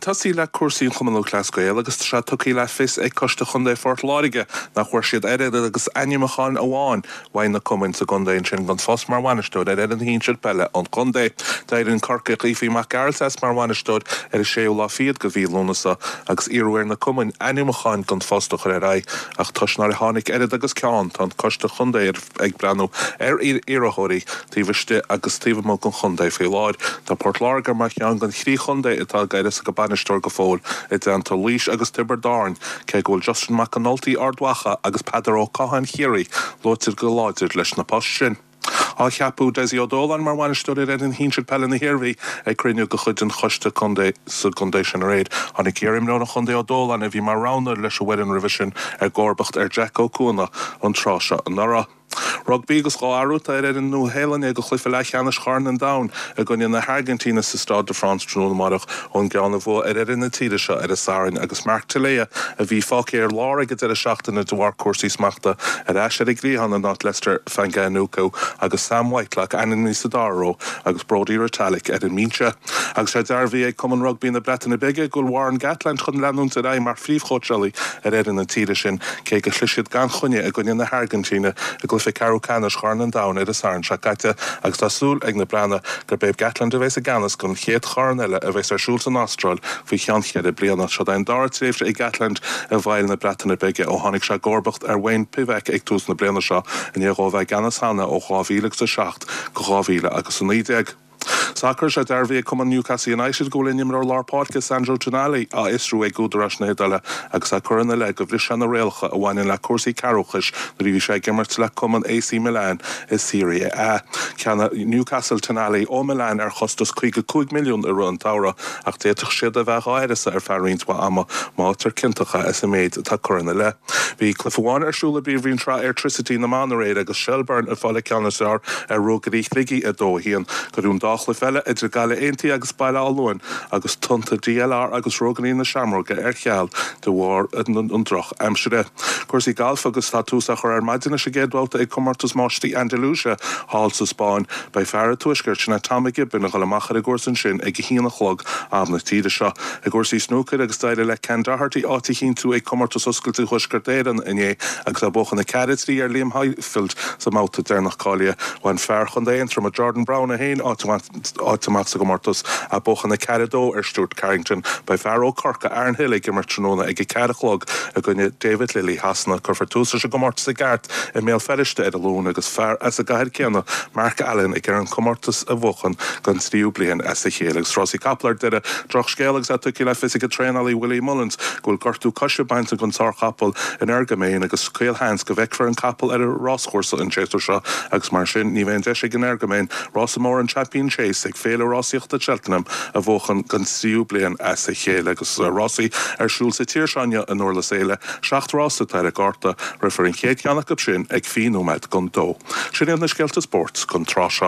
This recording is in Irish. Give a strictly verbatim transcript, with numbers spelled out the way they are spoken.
tasí le cuasaí chumanú clascoil agus se tuí le fis ag costa chundé fort láige nach chuir siad éad agus animachán amháin bhain na cumin sa gundéin sin gan fós mar bhainistúd ar an hín siad pelle an gundé. Dair an carca lífií mac garalsas mar bhainistúd ar a séú lá fiad go bhí lúnasa agus iarúir na cumin animachán gan fósta chuir ra ach tusnar hánig éad agus ceán tá costa chundé ag brenn ar iireóirí tíhiste agus tíh mó gan chundé fé láid. Tá Port Láirgar mar chean gan chrí chundé atá gaiide sa go banisteir go fóil i d an Talís agus Tiberdarn cé ghfuil Justin McAnulty ardwacha agus Pedro O'Cahan Chieri lótir go láidir leis na post sin. Á cheapú Desi O'Dolan mar bhainistúir ar an hín siad pelle na hirirhí ag cruinniú go chuid an choiste chundé sa gundé sin réid. Anna céirim nó na chundé O'Dolan a bhí mar ránar leis a bhfuin revision ar gcórbacht ar Jack O'Cona an tráise an nara. Rugby agus gá arúta ar an nó hélan go chlufa le cheannas charn an down a gunne na Argentina sa Stade de France trúna marach ón geanna bh ar ar na tíide se ar a sarin agus Mark Taléa a bhí fáci ar láige ar a seachtainna dúhar cuasaí smachta ar eis ar gríhanna ná Leicester Fanganuco agus Sam Whitelach Anthony Sodaro agus Brodie Retallick ar an mínse. Agus sé darbhí ag cuman rugby na Breataine Bige gúil Warren Gatland chun leanúnta ra mar phríomhchótealaí ar ar na tíide sin cé go chluisiad gan chunne a gunne na Argentina a go fi Carol Canis charn an down ar a sarn se gaite agus tásúl ag na brana gur béb Gatland a bheits a ganas gon chéad charn eile a bheits ar siúlt an Astral fao cheanchiad a bliana se dain dáirtréifre ag Gatland a bhail na Breataine Bige ó tháinig se gcórbacht ar Wayne Pivec ag tús na bliana seo in éagá bheith ganas hána ó chábhíleach sa seacht go chábhíle agus an nídeag. Soccer sé darbhí cum an Newcastle United golinnim ar lápáce Sandro Tonali a isrú ag gúdarras na hidale agus a churanna le go bhris sena réalcha a bhhain le cuasaí carúchas na bhí sé gimmart le cum an A C Milan is Serie A. Ceanna Newcastle Tonali ó Milan ar chostas chuige cúig milliún ar an tára ach déach siad a bheith áirisa ar fearrint wa ama mátar cintacha is a méid tá churanna le. Bhí Clifháin arsúla bí bhín tra Airtricity na Manaraid agus Shelburne a fáile ceanasar ar rógarí ligi a dó hían goún dáchla felle idir gaile aontaí agus baile áluin agus tunta D L R agus róganí na Seamróga ar cheall de bhór an droch amsire. Cuasaí golf agus tá túsach ar maidina sé géadhálta ag cumartas máistí Andalusia hall sa Spáin bei fearra tuisgurt sinna Tommy Gibbon a go lemachar a gcórsan sin ag híana chlog am na tíide seo. A gcósaí snúcar agus daile le Ken Doherty átaí hín tú ag cumartas oscailtí thuisgurt éan iné agus a bochan na Carritzrí ar Liam Highfield sa máta dénach cália bhain fear chun éon trom a Jordan Brown a hain átamach sa go martas a bochan na Carradó ar Stuart Carrington bei fearró Corca Aaron Hill ag mar tróna ag carachlog a gunne David Lilly hasna chufar túsa se go martas a gart i mé feriste ar a lún agus fear as a gair ceanna Mark Allen ag ar an commartas a bhochan gan tríú blian as a chéalagus. Rossi Kapler de droch scéalagus a tuci le fisica trénalaí Willie Mullins gúil gortú cosise bainte gon tar capel in Ergaméin agus Cael Hans go bheic an capel ar a Rosschórsa an Chester seo agus mar sin ní bhéon deise gan Ergaméin Rossamór an Champion Chase ag féle Rossíocht a Cheltenham a bhochan gan tríú blian as a chéile agus Rossi ar siúl sa tíirseáine an Orla Séile seacht Rossa tar a garta rifar an chéad ceannach go sin ag fiúméid gon dó. Sin na scialta sport gon trá